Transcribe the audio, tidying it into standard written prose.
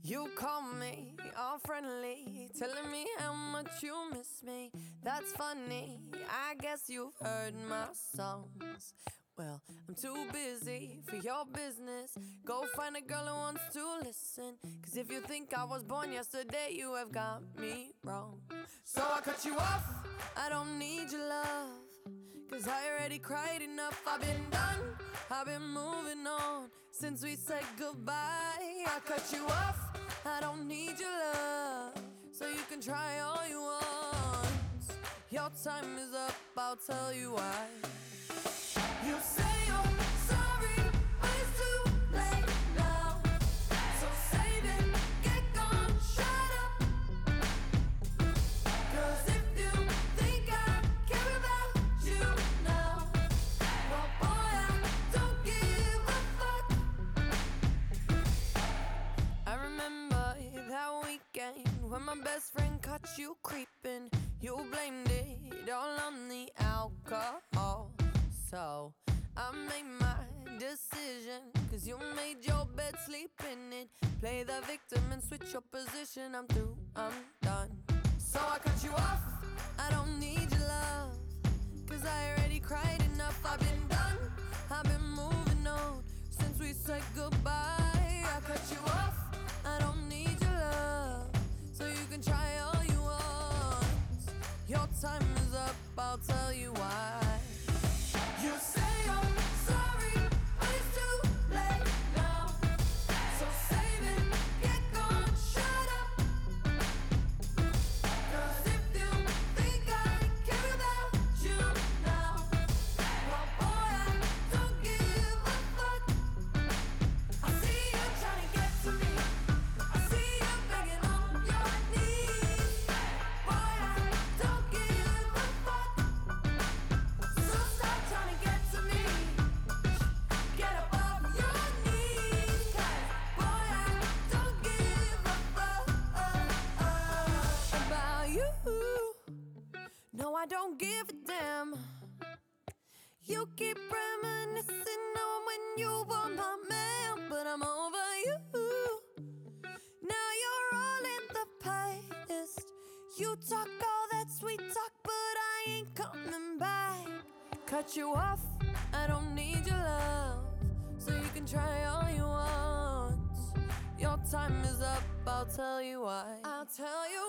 You call me all friendly, telling me how much you miss me. That's funny, I guess you've heard my songs. Well, I'm too busy for your business. Go find a girl who wants to listen. Cause if you think I was born yesterday, you have got me wrong. So I cut you off, I don't need your love. Cause I already cried enough, I've been done, I've been moving on since we said goodbye. I cut you off, I don't need your love. So you can try all you want. Your time is up, I'll tell you why. You say you're sorry, but it's too late now. So save it, get gone, shut up. Cause if you think I care about you now, well boy, I don't give a fuck. I remember that weekend when my best friend caught you creeping. You blamed it all on the alcohol. So I made my decision, cause you made your bed, sleep in it. Play the victim and switch your position. I'm through, I'm done. So I cut you off, I don't need your love. Cause I already cried enough, I've been done, I've been moving on since we said goodbye. I cut you off, I don't need your love. So you can try all you want. Your time is up, I'll tell you why. You say you're sorry, but it's too late now. So save it, get gone, shut up. Cause if you think I care about you now, well boy, I don't give a fuck. I see you trying to get to me, I see you begging on your knees. Boy, I don't give a fuck. So stop trying to get to me, get above your knees. Cause boy, I don't give a fuck about you. No, I don't give a damn. You keep reminiscing on when you were my man, but I'm over you. Now you're all in the past. You talk all that sweet talk, but I ain't coming back. Cut you off, I don't need your love. So you can try all you want. Your time is up, I'll tell you why. I'll tell you